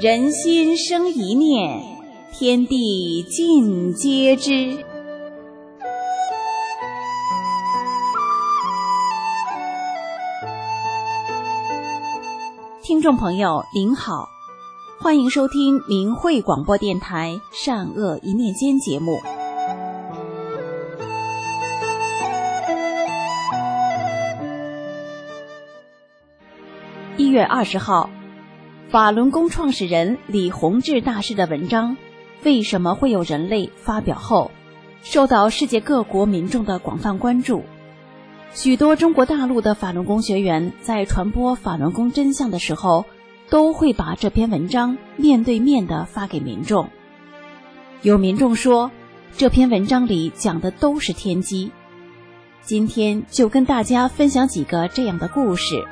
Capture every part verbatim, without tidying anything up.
人心生一念，天地尽皆知。听众朋友您好，欢迎收听明慧广播电台善恶一念间节目。一月二十号，法轮功创始人李洪志大师的文章《为什么会有人类》发表后，受到世界各国民众的广泛关注。许多中国大陆的法轮功学员在传播法轮功真相的时候，都会把这篇文章面对面地发给民众。有民众说，这篇文章里讲的都是天机。今天就跟大家分享几个这样的故事。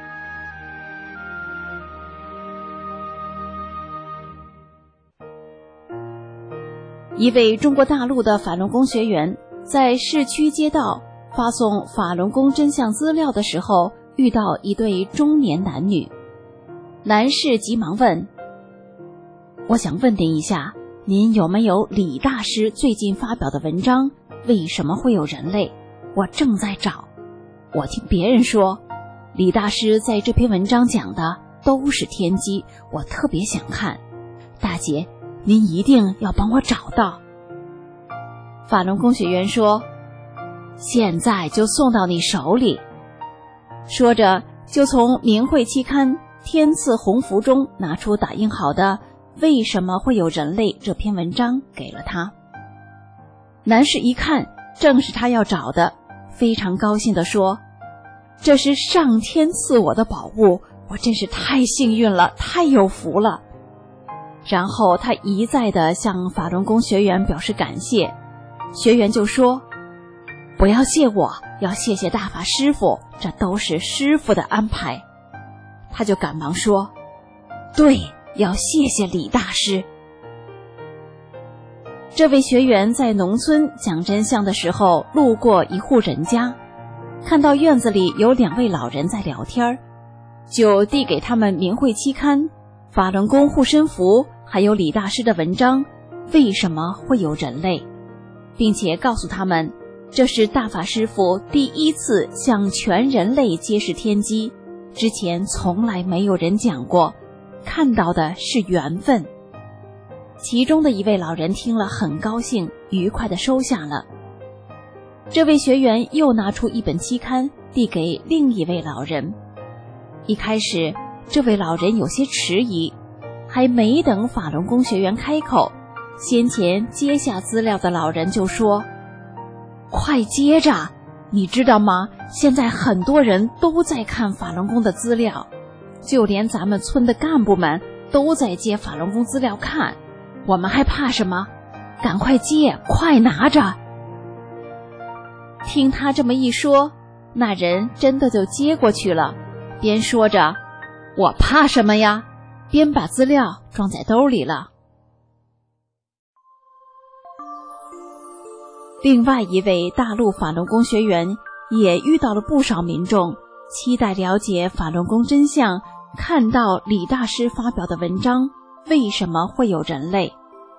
一位中国大陆的法轮功学员在市区街道发送法轮功真相资料的时候，遇到一对中年男女。男士急忙问：我想问您一下，您有没有李大师最近发表的文章，为什么会有人类？我正在找。我听别人说，李大师在这篇文章讲的都是天机，我特别想看。大姐，您一定要帮我找到。法轮功学员说：现在就送到你手里。说着就从明慧期刊天赐鸿福中拿出打印好的《为什么会有人类》这篇文章给了他。男士一看正是他要找的，非常高兴地说：这是上天赐我的宝物，我真是太幸运了，太有福了。然后他一再地向法轮功学员表示感谢，学员就说：不要谢我，要谢谢大法师父，这都是师父的安排。他就赶忙说：对，要谢谢李大师。这位学员在农村讲真相的时候，路过一户人家，看到院子里有两位老人在聊天，就递给他们明慧期刊、法轮功护身符，还有李大师的文章《为什么会有人类》，并且告诉他们，这是大法师父第一次向全人类揭示天机，之前从来没有人讲过，看到的是缘分。其中的一位老人听了很高兴，愉快地收下了。这位学员又拿出一本期刊递给另一位老人。一开始这位老人有些迟疑，还没等法轮功学员开口，先前接下资料的老人就说：快接着，你知道吗？现在很多人都在看法轮功的资料，就连咱们村的干部们都在接法轮功资料看，我们还怕什么？赶快接，快拿着。听他这么一说，那人真的就接过去了，边说着我怕什么呀，边把资料装在兜里了。另外一位大陆法轮功学员也遇到了不少民众期待了解法轮功真相，看到李大师发表的文章《为什么会有人类》。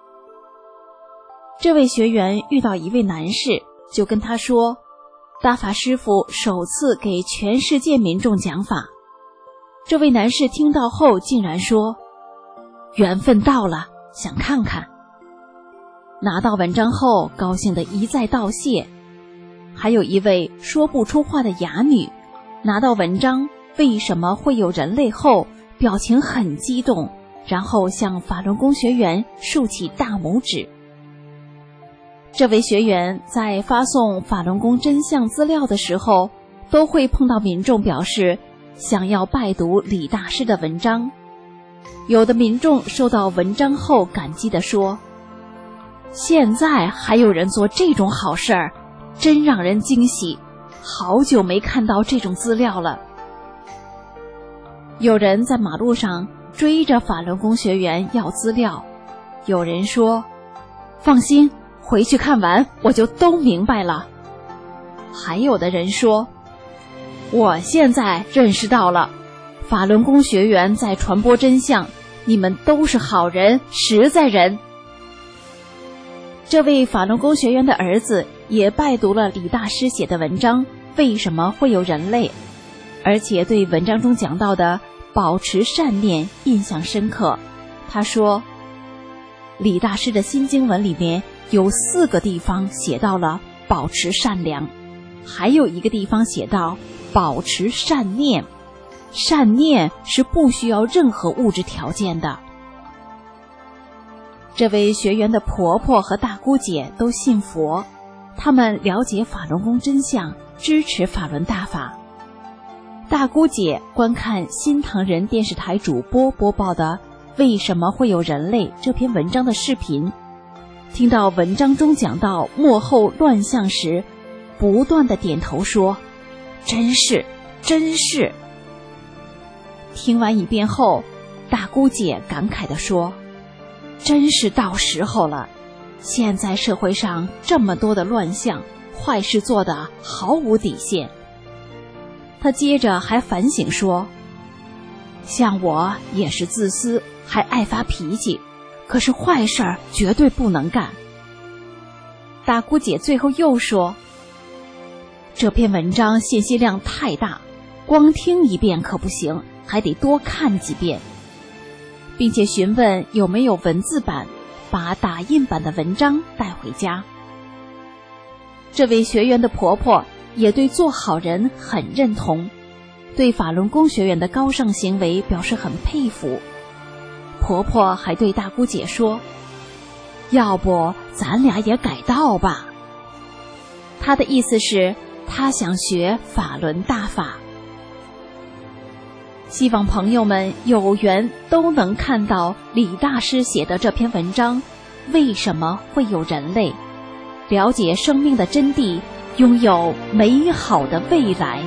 这位学员遇到一位男士，就跟他说，大法师父首次给全世界民众讲法。这位男士听到后竟然说：缘分到了，想看看。拿到文章后高兴地一再道谢。还有一位说不出话的哑女，拿到文章《为什么会有人类》后表情很激动，然后向法轮功学员竖起大拇指。这位学员在发送法轮功真相资料的时候，都会碰到民众表示想要拜读李大师的文章。有的民众收到文章后感激地说：现在还有人做这种好事儿，真让人惊喜，好久没看到这种资料了。有人在马路上追着法轮功学员要资料，有人说：放心，回去看完我就都明白了。还有的人说：我现在认识到了，法轮功学员在传播真相， 你们都是好人，实在人。这位法轮功学员的儿子也拜读了李大师写的文章《为什么会有人类》，而且对文章中讲到的保持善念印象深刻。他说，李大师的新经文里面有四个地方写到了保持善良，还有一个地方写到保持善念。善念是不需要任何物质条件的。这位学员的婆婆和大姑姐都信佛，他们了解法轮功真相，支持法轮大法。大姑姐观看新唐人电视台主播播报的《为什么会有人类》这篇文章的视频，听到文章中讲到幕后乱象时，不断地点头说：“真是，真是。”听完一遍后，大姑姐感慨地说：“真是到时候了，现在社会上这么多的乱象，坏事做得毫无底线。”她接着还反省说：“像我也是自私，还爱发脾气，可是坏事儿绝对不能干。”大姑姐最后又说：“这篇文章信息量太大，光听一遍可不行，还得多看几遍，并且询问有没有文字版，把打印版的文章带回家。”这位学员的婆婆也对做好人很认同，对法轮功学员的高尚行为表示很佩服。婆婆还对大姑姐说：“要不咱俩也改道吧。”她的意思是她想学法轮大法。希望朋友们有缘都能看到李大师写的这篇文章《为什么会有人类》，了解生命的真谛，拥有美好的未来。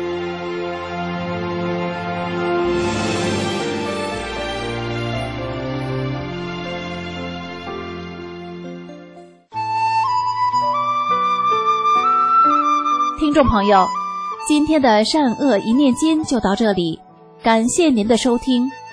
听众朋友，今天的善恶一念间就到这里，感谢您的收听。